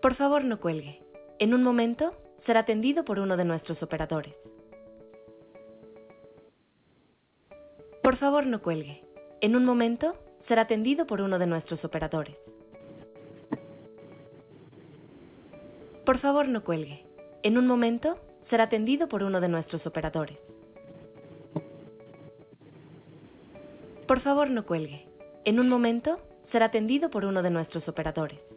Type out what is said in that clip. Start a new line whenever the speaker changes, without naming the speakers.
Por favor, no cuelgue. En un momento será atendido por uno de nuestros operadores. Por favor, no cuelgue. En un momento será atendido por uno de nuestros operadores. Por favor, no cuelgue. En un momento será atendido por uno de nuestros operadores. Por favor, no cuelgue. En un momento será atendido por uno de nuestros operadores.